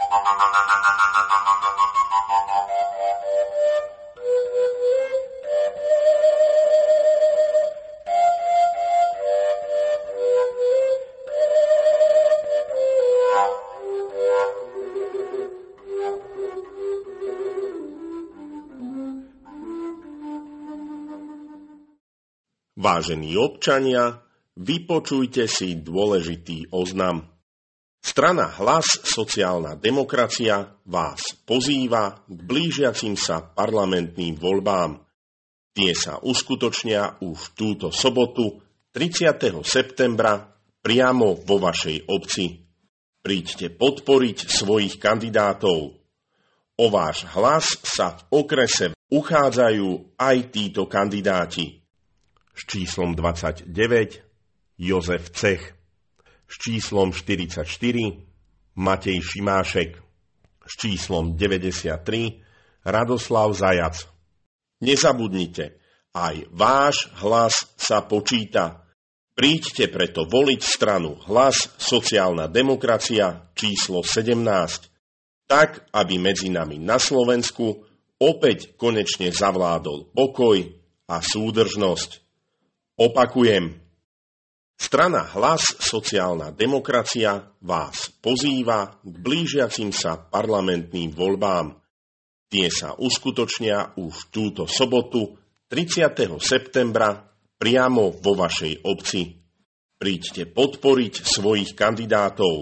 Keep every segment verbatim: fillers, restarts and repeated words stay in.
Vážení občania, vypočujte si dôležitý oznam. Strana Hlas sociálna demokracia vás pozýva k blížiacim sa parlamentným voľbám. Tie sa uskutočnia už túto sobotu, tridsiateho septembra, priamo vo vašej obci. Príďte podporiť svojich kandidátov. O váš hlas sa v okrese uchádzajú aj títo kandidáti. S číslom dvadsaťdeväť Jozef Cech, s číslom štyridsaťštyri Matej Šimášek, s číslom deväťdesiattri Radoslav Zajac. Nezabudnite, aj váš hlas sa počíta. Príďte preto voliť stranu Hlas sociálna demokracia číslo sedemnásť, tak aby medzi nami na Slovensku opäť konečne zavládol pokoj a súdržnosť. Opakujem, strana Hlas sociálna demokracia vás pozýva k blížiacim sa parlamentným voľbám. Tie sa uskutočnia už túto sobotu, tridsiateho septembra, priamo vo vašej obci. Príďte podporiť svojich kandidátov.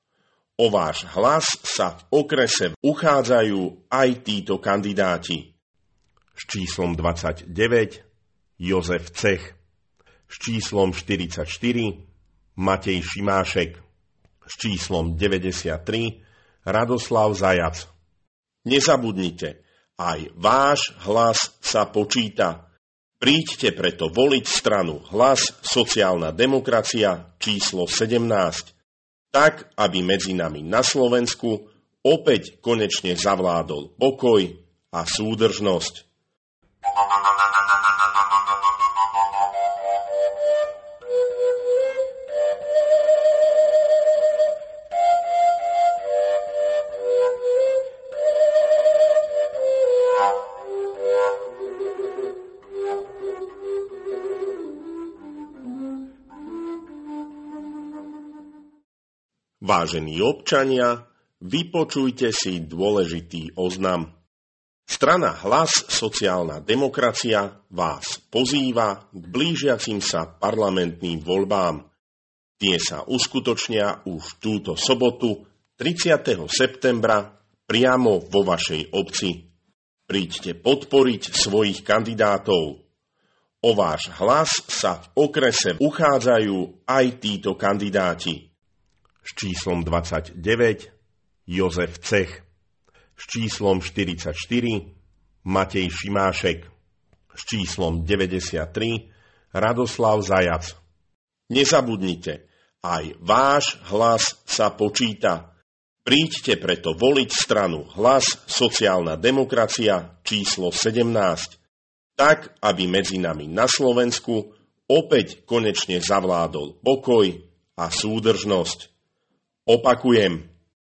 O váš hlas sa v okrese uchádzajú aj títo kandidáti. S číslom dvadsaťdeväť Jozef Cech, s číslom štyridsaťštyri Matej Šimášek, s číslom deväťdesiattri Radoslav Zajac. Nezabudnite, aj váš hlas sa počíta. Príďte preto voliť stranu Hlas sociálna demokracia číslo sedemnásť, tak aby medzi nami na Slovensku opäť konečne zavládol pokoj a súdržnosť. Vážení občania, vypočujte si dôležitý oznam. Strana Hlas sociálna demokracia vás pozýva k blížiacim sa parlamentným voľbám. Tie sa uskutočnia už túto sobotu, tridsiateho septembra, priamo vo vašej obci. Príďte podporiť svojich kandidátov. O váš hlas sa v okrese uchádzajú aj títo kandidáti. S číslom dvadsaťdeväť Jozef Cech, s číslom štyridsaťštyri Matej Šimášek, s číslom deväťdesiattri Radoslav Zajac. Nezabudnite, aj váš hlas sa počíta. Príďte preto voliť stranu Hlas sociálna demokracia číslo sedemnásť, tak aby medzi nami na Slovensku opäť konečne zavládol pokoj a súdržnosť. Opakujem,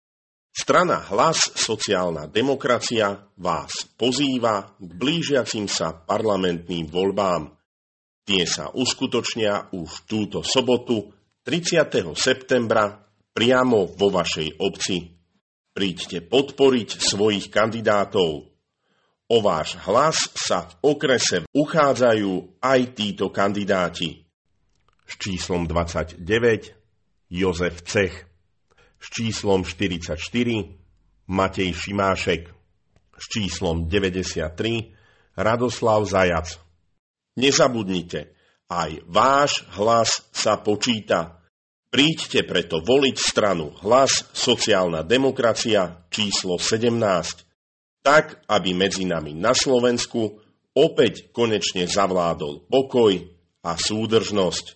strana Hlas sociálna demokracia vás pozýva k blížiacim sa parlamentným voľbám. Tie sa uskutočnia už túto sobotu, tridsiateho septembra, priamo vo vašej obci. Príďte podporiť svojich kandidátov. O váš hlas sa v okrese uchádzajú aj títo kandidáti. S číslom dvadsaťdeväť Jozef Cech, s číslom štyridsaťštyri Matej Šimášek, s číslom deväťdesiattri Radoslav Zajac. Nezabudnite, aj váš hlas sa počíta. Príďte preto voliť stranu Hlas sociálna demokracia číslo sedemnásť, tak aby medzi nami na Slovensku opäť konečne zavládol pokoj a súdržnosť.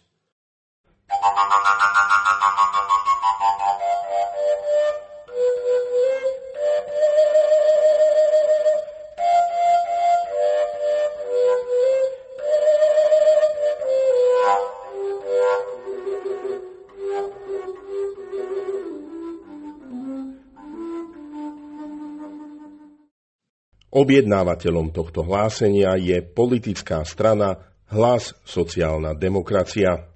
Objednávateľom tohto hlásenia je politická strana Hlas sociálna demokracia.